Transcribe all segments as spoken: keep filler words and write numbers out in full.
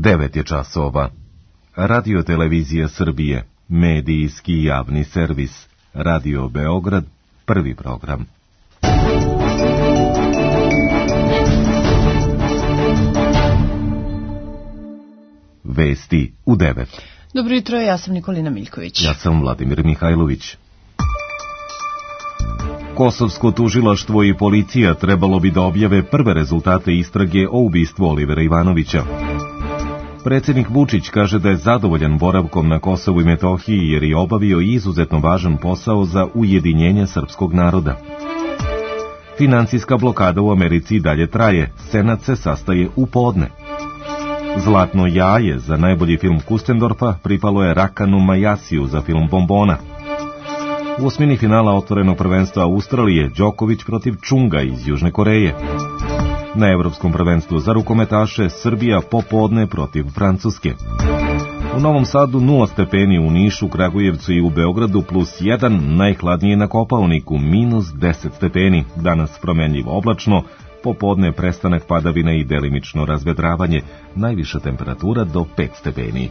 devet je časova. Radio Televizija Srbije, medijski javni servis. Radio Beograd, prvi program. Vesti u devet. Dobro jutro, ja sam Nikolina Miljković. Ja sam Vladimir Mihajlović. Kosovsko tužilaštvo i policija trebalo bi da objave prve rezultate istrage o ubistvu Olivera Ivanovića. Predsjednik Vučić kaže da je zadovoljan boravkom na Kosovu i Metohiji jer je obavio izuzetno važan posao za ujedinjenje srpskog naroda. Financijska blokada u Americi dalje traje, Senat se sastaje u podne. Zlatno jaje za najbolji film Kustendorfa pripalo je Rakanu Majasiju za film Bombona. U osmini finala otvorenog prvenstva Australije Đoković protiv Čunga iz Južne Koreje. Na evropskom prvenstvu za rukometaše Srbija popodne protiv Francuske. U Novom Sadu nula stepeni, u Nišu, Kragujevcu i u Beogradu plus jedan, najhladnije na Kopaoniku minus deset stepeni. Danas promenljivo oblačno, popodne prestanak padavina i delimično razvedravanje, najviša temperatura do pet stepeni.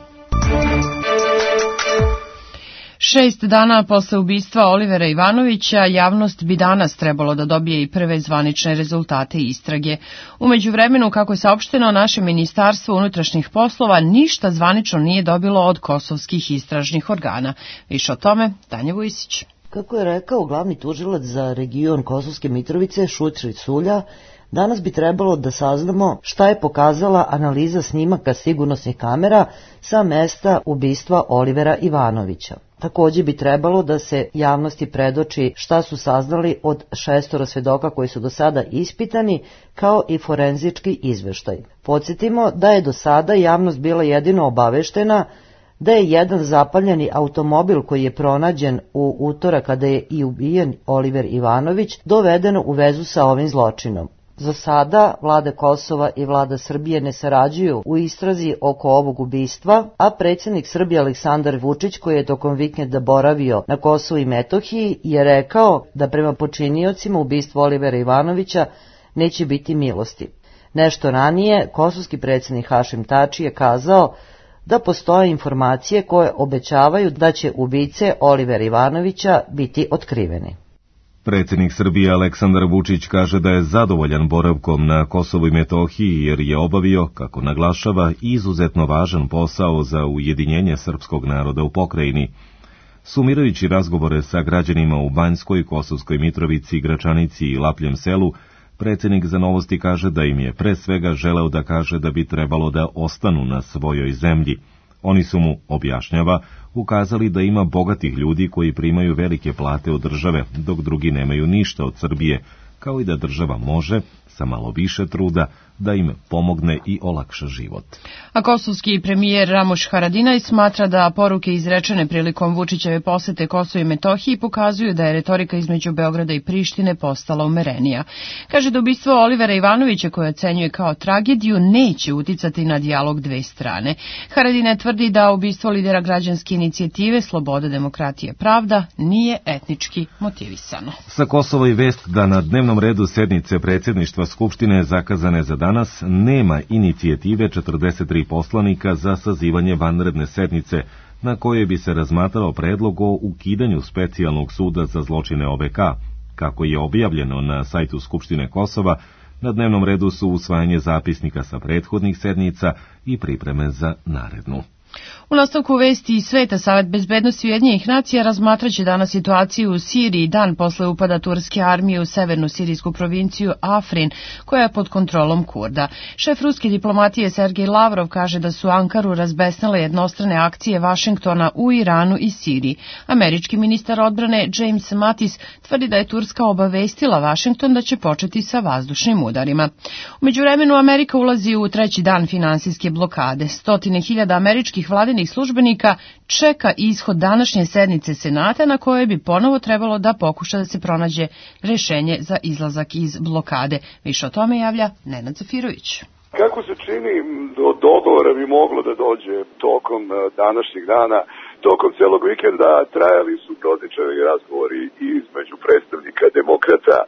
Šest dana posle ubistva Olivera Ivanovića, javnost bi danas trebalo da dobije i prve zvanične rezultate istrage. U međuvremenu, kako je saopšteno, naše Ministarstvo unutrašnjih poslova ništa zvanično nije dobilo od kosovskih istražnih organa. Više o tome, Tanja Vujisić. Kako je rekao glavni tužilac za region Kosovske Mitrovice, Šućri Sulja, danas bi trebalo da saznamo šta je pokazala analiza snimaka sigurnosnih kamera sa mesta ubistva Olivera Ivanovića. Takođe bi trebalo da se javnosti predoči šta su saznali od šestora svedoka koji su do sada ispitani, kao i forenzički izveštaj. Podsjetimo da je do sada javnost bila jedino obaveštena da je jedan zapaljeni automobil koji je pronađen u utorak kada je i ubijen Oliver Ivanović doveden u vezu sa ovim zločinom. Za sada vlada Kosova i vlada Srbije ne sarađuju u istrazi oko ovog ubistva, a predsjednik Srbije Aleksandar Vučić, koji je tokom vikenda boravio na Kosovu i Metohiji, je rekao da prema počiniocima ubistva Olivera Ivanovića neće biti milosti. Nešto ranije, kosovski predsjednik Hašim Tači je kazao da postoje informacije koje obećavaju da će ubice Olivera Ivanovića biti otkriveni. Predsjednik Srbije Aleksandar Vučić kaže da je zadovoljan boravkom na Kosovu i Metohiji jer je obavio, kako naglašava, izuzetno važan posao za ujedinjenje srpskog naroda u pokrajini. Sumirajući razgovore sa građanima u Banjskoj, Kosovskoj Mitrovici, Gračanici i Lapljem selu, predsjednik za Novosti kaže da im je pre svega želeo da kaže da bi trebalo da ostanu na svojoj zemlji. Oni su mu, objašnjava, ukazali da ima bogatih ljudi koji primaju velike plate od države, dok drugi nemaju ništa od Srbije, kao i da država može, sa malo više truda, da im pomogne i olakša život. A kosovski premijer Ramuš Haradinaj smatra da poruke izrečene prilikom Vučićeve posete Kosovu i Metohiji pokazuju da je retorika između Beograda i Prištine postala umerenija. Kaže da ubistvo Olivera Ivanovića, koje ocenjuje kao tragediju, neće uticati na dijalog dve strane. Haradinaj tvrdi da ubistvo lidera građanske inicijative Sloboda, demokratija, pravda nije etnički motivisano. Sa Kosova i vest da na dnevnom redu sednice predsjedništva Skupštine zakazane za danas nema inicijative četrdeset tri poslanika za sazivanje vanredne sednice na kojoj bi se razmatrao predlog o ukidanju specijalnog suda za zločine O V K. Kako je objavljeno na sajtu Skupštine Kosova, na dnevnom redu su usvajanje zapisnika sa prethodnih sednica i pripreme za narednu. U nastavku vesti iz sveta, Savet bezbednosti Ujedinjenih nacija razmatraće danas situaciju u Siriji dan posle upada turske armije u severnu sirijsku provinciju Afrin, koja je pod kontrolom Kurda. Šef ruske diplomatije Sergej Lavrov kaže da su Ankaru razbesnale jednostrane akcije Vašingtona u Iranu i Siriji. Američki ministar odbrane James Mattis tvrdi da je Turska obavestila Vašington da će početi sa vazdušnim udarima. U međuvremenu Amerika ulazi u treći dan finansijske blokade. Stotine hiljada američkih vladinih službenika čeka ishod današnje sednice Senata na kojoj bi ponovo trebalo da pokuša da se pronađe rešenje za izlazak iz blokade. Više o tome javlja Nenad Zafirović. Kako se čini, do dogovora bi moglo da dođe tokom današnjeg dana. Tokom celog vikenda trajali su dotičavi razgovori između predstavnika demokrata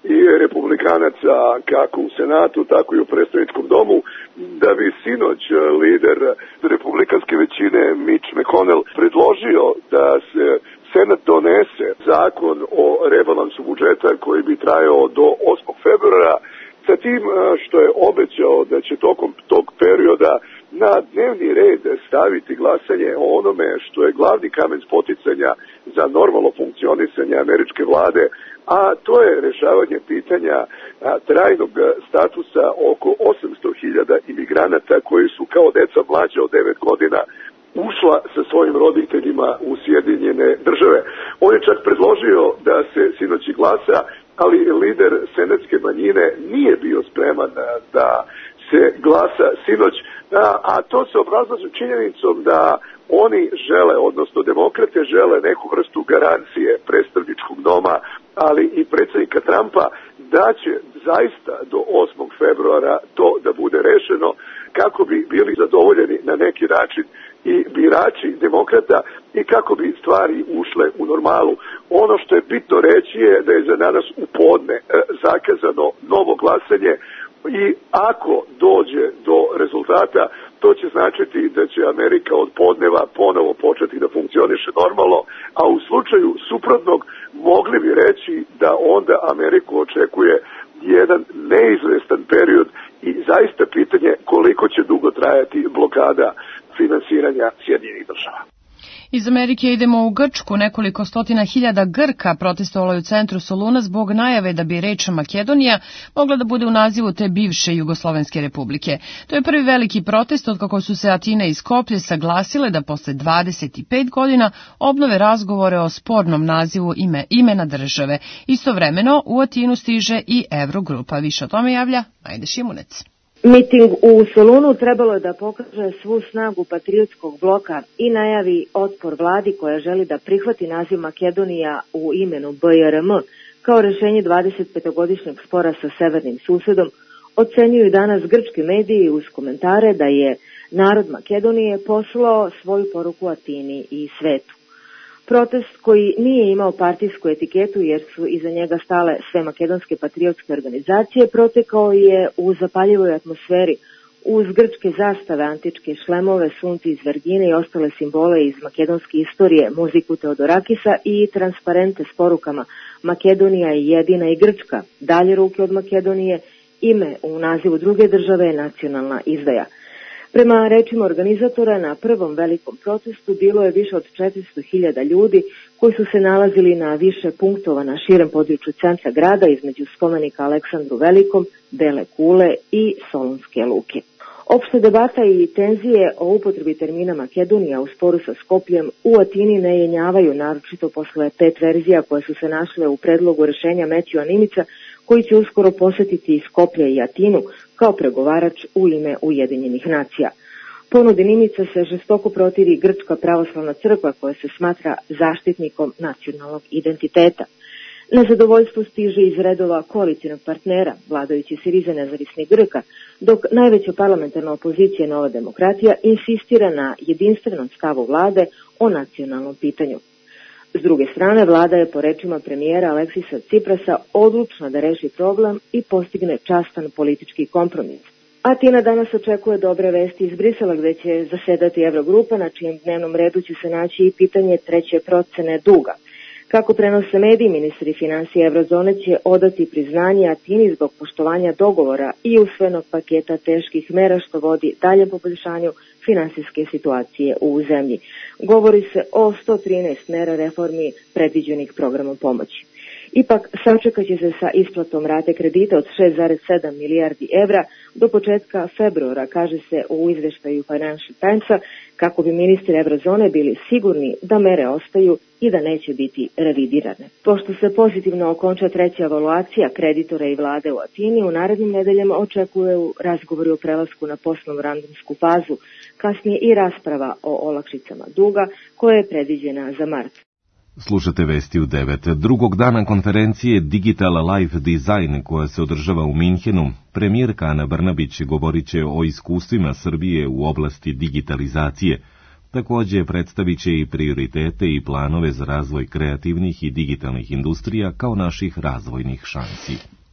i republikanaca kako u Senatu, tako i u predstavničkom domu, da bi sinoć lider republikanske većine Mitch McConnell predložio da se Senat donese zakon o rebalansu budžeta koji bi trajao do osmog februara, sa tim što je obećao da će tokom tog perioda na dnevni red staviti glasanje o onome što je glavni kamen spoticanja za normalno funkcionisanje američke vlade, a to je rešavanje pitanja a, trajnog statusa oko osamsto hiljada imigranata koji su kao deca mlađa od devet godina ušla sa svojim roditeljima u Sjedinjene države. On je čak predložio da se sinoć glasa, ali lider senatske manjine nije bio spreman da se glasa sinoć, a, a to se obrazlaže činjenicom da oni žele, odnosno demokrate žele neku vrstu garancije predstavničkog doma, ali i predsjednika Trumpa, da će zaista do osmog februara to da bude rešeno kako bi bili zadovoljeni na neki način i birači demokrata i kako bi stvari ušle u normalu. Ono što je bitno reći je da je za danas u podne e, zakazano novo glasanje i ako dođe do rezultata, to će značiti da će Amerika od podneva ponovo početi da funkcioniše normalno, a u slučaju suprotnog mogli bi reći da onda Ameriku očekuje jedan neizvestan period i zaista pitanje koliko će dugo trajati blokada finansiranja Sjedinjenih država. Iz Amerike idemo u Grčku. Nekoliko stotina hiljada Grka protestovalo je u centru Soluna zbog najave da bi reč Makedonija mogla da bude u nazivu te bivše Jugoslovenske republike. To je prvi veliki protest od kako su se Atina i Skoplje saglasile da posle dvadeset pet godina obnove razgovore o spornom nazivu ime, imena države. Istovremeno u Atinu stiže i Evrogrupa. Više o tome javlja Majde Šimunec. Miting u Solunu trebalo je da pokaže svu snagu patriotskog bloka i najavi otpor vladi koja želi da prihvati naziv Makedonija u imenu B R M kao rešenje dvadesetpetogodišnjeg spora sa severnim susedom, ocenjuju danas grčki mediji uz komentare da je narod Makedonije poslao svoju poruku Atini i svetu. Protest koji nije imao partijsku etiketu jer su iza njega stale sve makedonske patriotske organizacije protekao je u zapaljivoj atmosferi uz grčke zastave, antičke šlemove, sunce iz Vergine i ostale simbole iz makedonske istorije, muziku Teodorakisa i transparente s porukama Makedonija je jedina i Grčka, dalje ruke od Makedonije, ime u nazivu druge države je nacionalna izdaja. Prema rečima organizatora, na prvom velikom protestu bilo je više od četiristo hiljada ljudi koji su se nalazili na više punktova na širem području centra grada između spomenika Aleksandru Velikom, Bele kule i Solunske luke. Opšta debata i tenzije o upotrebi termina Makedonija u sporu sa Skopljem u Atini ne jenjavaju, naročito posle pet verzija koje su se našle u predlogu rešenja Metjua Nimića, koji će uskoro posetiti Skoplje i Atinu kao pregovarač u ime Ujedinjenih nacija. Ponudi Nimića se žestoko protivi Grčka pravoslavna crkva koja se smatra zaštitnikom nacionalnog identiteta. Nezadovoljstvo stiže iz redova koalicijnog partnera, vladajući Siriza nezavisnih Grka, dok najveća parlamentarna opozicija Nova demokratija insistira na jedinstvenom stavu vlade o nacionalnom pitanju. S druge strane, vlada je po rečima premijera Aleksisa Ciprasa odlučna da reši problem i postigne častan politički kompromis. Atina danas očekuje dobre vesti iz Brisela gde će zasedati Evrogrupa, na čijem dnevnom redu će se naći i pitanje treće procene duga. Kako prenose mediji, ministri finansija Evrozone će odati priznanje Atini zbog poštovanja dogovora i usvojenog paketa teških mera što vodi daljem poboljšanju finansijske situacije u zemlji. Govori se o sto trinaest mera reformi predviđenih programom pomoći. Ipak, sačekat će se sa isplatom rate kredita od šest zarez sedam milijardi evra do početka februara, kaže se u izveštaju Financial Timesa, kako bi ministri Evrozone bili sigurni da mere ostaju i da neće biti revidirane. Pošto se pozitivno okonča treća evaluacija kreditora i vlade u Atini, u narednim nedeljama očekuju razgovori o prelasku na postmemorandumsku fazu, kasnije i rasprava o olakšicama duga koja je predviđena za mart. Slušate vesti u devet. Drugog dana konferencije Digital Life Design koja se održava u Minhenu, premijerka Ana Brnabić govorit će o iskustvima Srbije u oblasti digitalizacije. Također predstavit će i prioritete i planove za razvoj kreativnih i digitalnih industrija kao naših razvojnih šansi.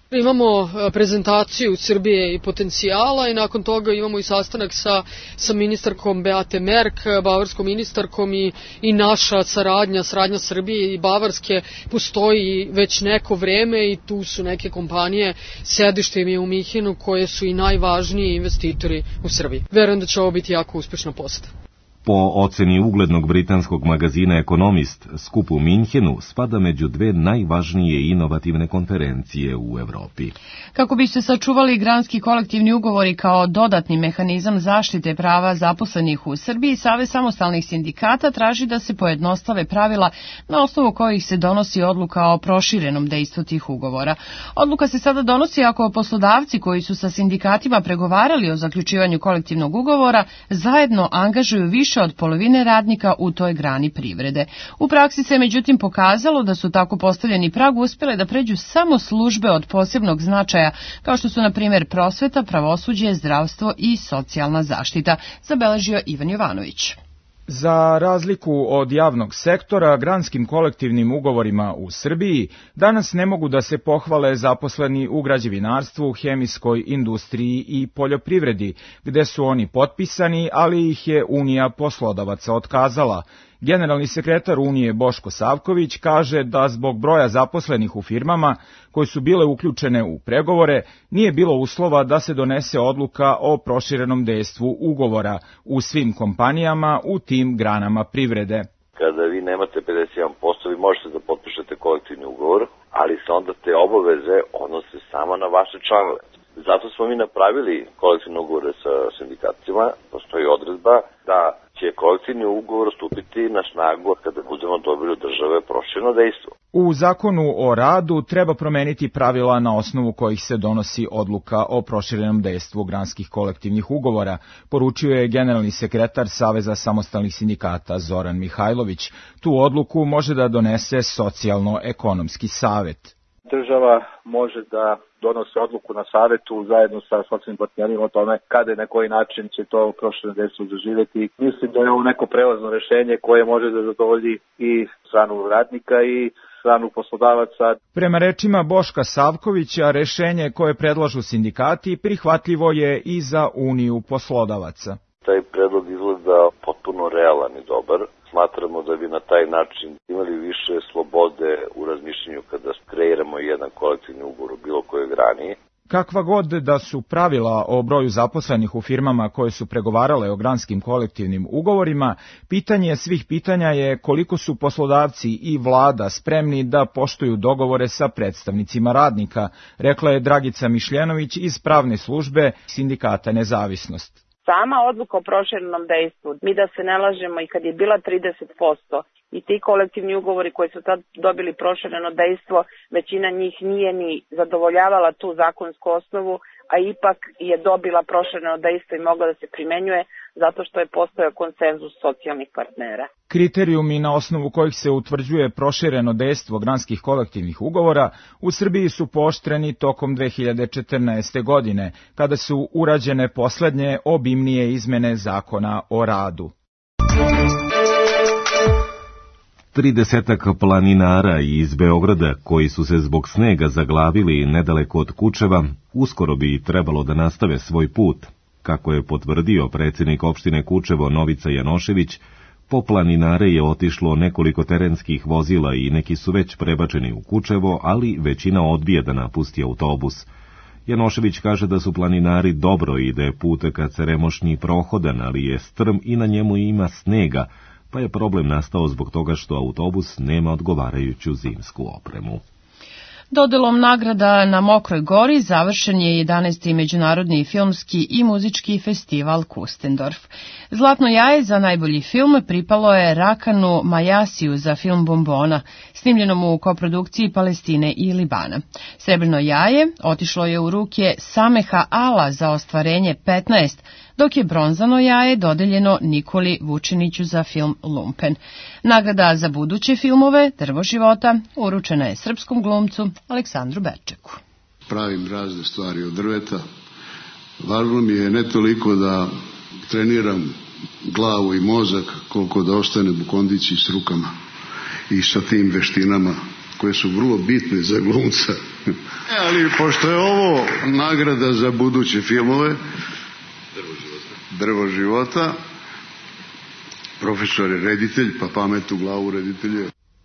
Imamo prezentaciju Srbije i potencijala i nakon toga imamo i sastanak sa, sa ministarkom Beate Merk, bavarskom ministarkom i, i naša saradnja, saradnja Srbije i Bavarske postoji već neko vreme i tu su neke kompanije, sedište im je u Minhenu koje su i najvažniji investitori u Srbiji. Verujem da će ovo biti jako uspešna poseta. Po oceni uglednog britanskog magazina Economist, skup u Minhenu spada među dve najvažnije inovativne konferencije u Evropi. Kako bi se sačuvali granski kolektivni ugovori kao dodatni mehanizam zaštite prava zaposlenih u Srbiji, Savez samostalnih sindikata traži da se pojednostave pravila na osnovu kojih se donosi odluka o proširenom dejstvu tih ugovora. Odluka se sada donosi ako poslodavci koji su sa sindikatima pregovarali o zaključivanju kolektivnog ugovora zajedno angažuju više od polovine radnika u toj grani privrede. U praksi se međutim pokazalo da su tako postavljeni prag uspjele da pređu samo službe od posebnog značaja, kao što su na primjer prosveta, pravosuđe, zdravstvo i socijalna zaštita, zabeležio Ivan Jovanović. Za razliku od javnog sektora, granskim kolektivnim ugovorima u Srbiji danas ne mogu da se pohvale zaposleni u građevinarstvu, hemijskoj industriji i poljoprivredi, gde su oni potpisani, ali ih je Unija poslodavaca otkazala. Generalni sekretar Unije Boško Savković kaže da zbog broja zaposlenih u firmama koje su bile uključene u pregovore nije bilo uslova da se donese odluka o proširenom dejstvu ugovora u svim kompanijama u tim granama privrede. Kada vi nemate pedeset jedan posto, vi možete da potpišete kolektivni ugovor, ali se onda te obaveze odnose samo na vaše članove. Zato smo mi napravili kolektivne ugovore sa sindikatima, postoji odredba da će kolektivni ugovor stupiti na snagu kada budemo dobili od države prošireno dejstvo. U zakonu o radu treba promeniti pravila na osnovu kojih se donosi odluka o proširenom dejstvu granskih kolektivnih ugovora, poručio je generalni sekretar Saveza samostalnih sindikata Zoran Mihajlović. Tu odluku može da donese Socijalno-ekonomski savet. Država može da donose odluku na savetu zajedno sa socijalnim partnerima o tome kada i na koji način će to prošireno dejstvo zaživeti. Mislim da je ovo neko prelazno rešenje koje može da zadovolji i stranu radnika i stranu poslodavaca. Prema rečima Boška Savkovića, rešenje koje predlažu sindikati prihvatljivo je i za Uniju poslodavaca. Taj predlog izgleda potpuno realan i dobar. Smatramo da bi na taj način imali više slobode u razmišljenju kada kreiramo jedan kolektivni ugovor u bilo kojoj grani. Kakva god da su pravila o broju zaposlenih u firmama koje su pregovarale o granskim kolektivnim ugovorima, pitanje svih pitanja je koliko su poslodavci i vlada spremni da poštuju dogovore sa predstavnicima radnika, rekla je Dragica Mišljenović iz pravne službe Sindikata Nezavisnost. Sama odluka o proširenom dejstvu, mi da se ne lažemo, i kad je bila trideset posto i ti kolektivni ugovori koji su tad dobili prošireno dejstvo, većina njih nije ni zadovoljavala tu zakonsku osnovu, a ipak je dobila prošireno dejstvo i mogla da se primenjuje zato što je postojao konsenzus socijalnih partnera. Kriterijumi na osnovu kojih se utvrđuje prošireno dejstvo granskih kolektivnih ugovora u Srbiji su pooštreni tokom dve hiljade četrnaeste. godine, kada su urađene poslednje obimnije izmene Zakona o radu. Tridesetak planinara iz Beograda, koji su se zbog snega zaglavili nedaleko od Kučeva, uskoro bi trebalo da nastave svoj put. Kako je potvrdio predsjednik opštine Kučevo Novica Janošević, po planinare je otišlo nekoliko terenskih vozila i neki su već prebačeni u Kučevo, ali većina odbija da napusti autobus. Janošević kaže da su planinari dobro i da je put ka Ceremošnji prohodan, ali je strm i na njemu ima snega, pa je problem nastao zbog toga što autobus nema odgovarajuću zimsku opremu. Dodelom nagrada na Mokroj Gori završen je jedanaesti međunarodni filmski i muzički festival Kustendorf. Zlatno jaje za najbolji film pripalo je Rakanu Majasiju za film Bombona, snimljenom u koprodukciji Palestine i Libana. Srebrno jaje otišlo je u ruke Sameha Ala za ostvarenje petnaest, dok je bronzano jaje dodeljeno Nikoli Vučiniću za film Lumpen. Nagrada za buduće filmove Drvo života uručena je srpskom glumcu Aleksandru Berčeku. Pravim razne stvari od drveta. Važno mi je ne toliko da treniram glavu i mozak, koliko da ostanem u kondiciji s rukama i sa tim veštinama koje su vrlo bitne za glumca. Ali pošto je ovo nagrada za buduće filmove, Drvo života, Drvo života, profesor je reditelj, pa pamet u glavu reditelje.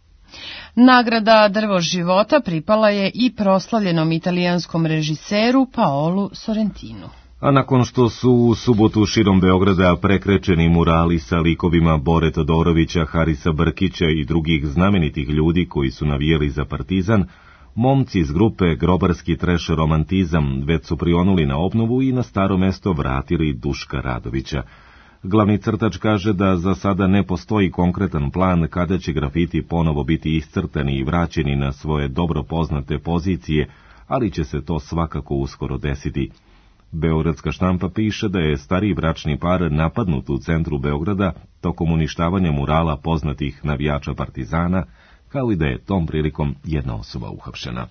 Nagrada Drvo života pripala je i proslavljenom italijanskom režiseru Paolu Sorrentinu. A nakon što su u subotu širom Beograda prekrečeni murali sa likovima Bore Todorovića, Harisa Brkića i drugih znamenitih ljudi koji su navijali za Partizan, momci iz grupe Grobarski treš romantizam već su prionuli na obnovu i na staro mesto vratili Duška Radovića. Glavni crtač kaže da za sada ne postoji konkretan plan kada će grafiti ponovo biti iscrtani i vraćeni na svoje dobro poznate pozicije, ali će se to svakako uskoro desiti. Beogradska štampa piše da je stariji bračni par napadnut u centru Beograda tokom uništavanja murala poznatih navijača Partizana, kao i da je tom prilikom jedna osoba uhapšena.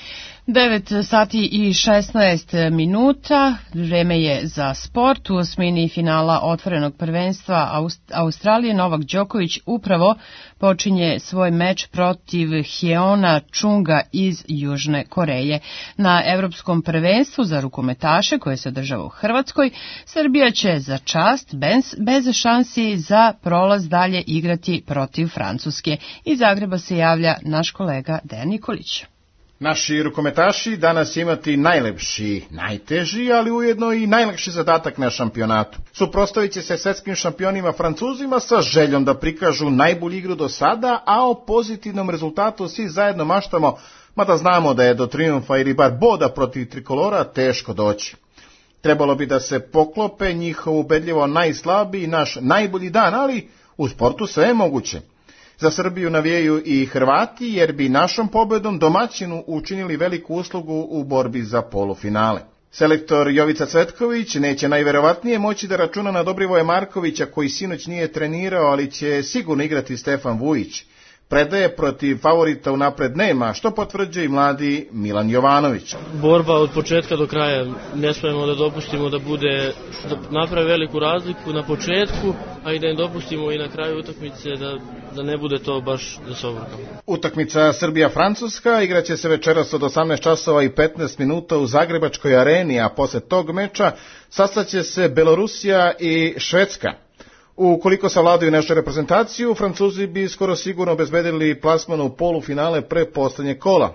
devet sati i šesnaest minuta, vreme je za sport. U osmini finala otvorenog prvenstva Aust- Australije Novak Đoković upravo počinje svoj meč protiv Hyeona Chunga iz Južne Koreje. Na evropskom prvenstvu za rukometaše koje se održava u Hrvatskoj, Srbija će za čast bez, bez šansi za prolaz dalje igrati protiv Francuske. Iz Zagreba se javlja naš kolega Dejan Nikolić. Naši rukometaši danas imati najlepši, najteži, ali ujedno i najlakši zadatak na šampionatu. Suprotstavit će se svetskim šampionima Francuzima sa željom da prikažu najbolju igru do sada, a o pozitivnom rezultatu svi zajedno maštamo, mada znamo da je do trijumfa ili bar boda protiv trikolora teško doći. Trebalo bi da se poklope njihov ubedljivo najslabiji, naš najbolji dan, ali u sportu sve je moguće. Za Srbiju navijaju i Hrvati, jer bi našom pobedom domaćinu učinili veliku uslugu u borbi za polufinale. Selektor Jovica Cvetković neće najverovatnije moći da računa na Dobrivoja Markovića, koji sinoć nije trenirao, ali će sigurno igrati Stefan Vujić. Predaje protiv favorita unapred nema, što potvrđuje i mladi Milan Jovanović. Borba od početka do kraja, ne smijemo da dopustimo da bude, da napravi veliku razliku na početku, a i da ne dopustimo i na kraju utakmice da, da ne bude to baš da se obrkamo. Utakmica Srbija-Francuska igraće se večeras od osamnaest časova i petnaest minuta u Zagrebačkoj areni, a posle tog meča sastaće se Belorusija i Švedska. Ukoliko savladaju našu reprezentaciju, Francuzi bi skoro sigurno obezbedili plasman u polufinale pre poslednje kola.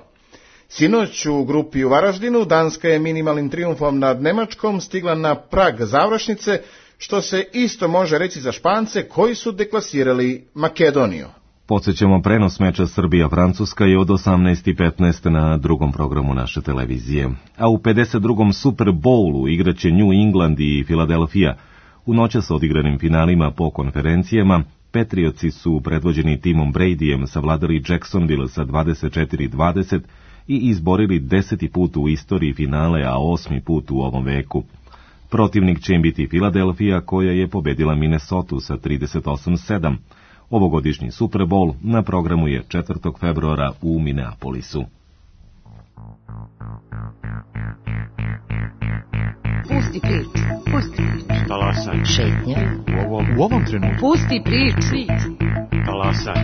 Sinoć u grupi u Varaždinu Danska je minimalnim trijumfom nad Nemačkom stigla na prag završnice, što se isto može reći za Špance koji su deklasirali Makedoniju. Podsjećamo, prenos meča Srbija-Francuska je od osamnaest i petnaest na drugom programu naše televizije. A u pedeset drugom Super Bowlu igraće New England i Filadelfija. U noća sa odigranim finalima po konferencijama, Patriotsi su predvođeni timom Bradyjem savladali Jacksonville sa dvadeset četiri dvadeset i izborili deseti put u istoriji finale, a osmi put u ovom veku. Protivnik će im biti Filadelfija, koja je pobedila Minnesotu sa trideset osam sedam. Ovogodišnji Super Bowl na programu je četvrtog februara u Minneapolisu. Pusti priču, pusti priču. Talasaj. Šetnja. U ovom, u ovom trenutku. Pusti priču. Talasaj.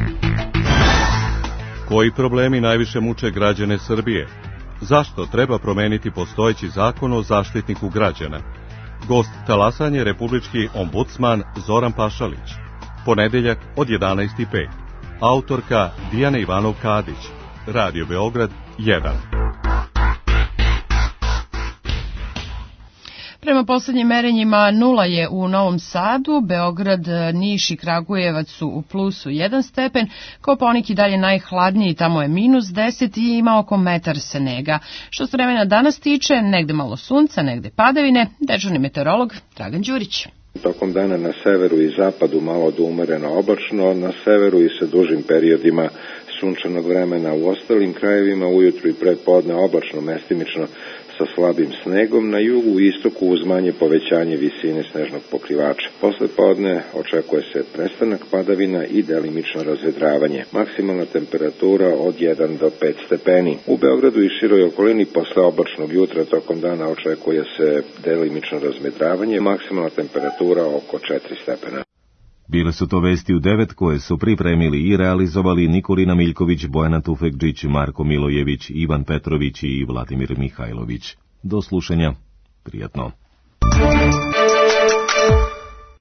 Koji problemi najviše muče građane Srbije? Zašto treba promeniti postojeći zakon o zaštitniku građana? Gost Talasanje je republički ombudsman Zoran Pašalić. Ponedeljak od jedanaest i pet. Autorka Dijana Ivanov-Kadić. Radio Beograd jedan. Prema poslednjim merenjima nula je u Novom Sadu, Beograd, Niš i Kragujevac su u plusu jedan stepen, Kopaonik i dalje najhladniji, tamo je minus deset i ima oko metar snega. Što se vremena danas tiče, negde malo sunca, negde padavine, dežurni meteorolog Dragan Đurić. Tokom dana na severu i zapadu malo do umereno oblačno, na severu i sa dužim periodima sunčanog vremena, u ostalim krajevima ujutru i predpodne oblačno, mestimično sa slabim snegom, na jugu i istoku uz manje povećanje visine snežnog pokrivača. Posle podne očekuje se prestanak padavina i delimično razvedravanje. Maksimalna temperatura od jedan do pet stepeni. U Beogradu i široj okolini posle oblačnog jutra tokom dana očekuje se delimično razvedravanje. Maksimalna temperatura oko četiri stepena. Bile su to vesti u devet koje su pripremili i realizovali Nikolina Miljković, Bojana Tufekđić, Marko Milojević, Ivan Petrović i Vladimir Mihajlović. Do slušanja. Prijatno.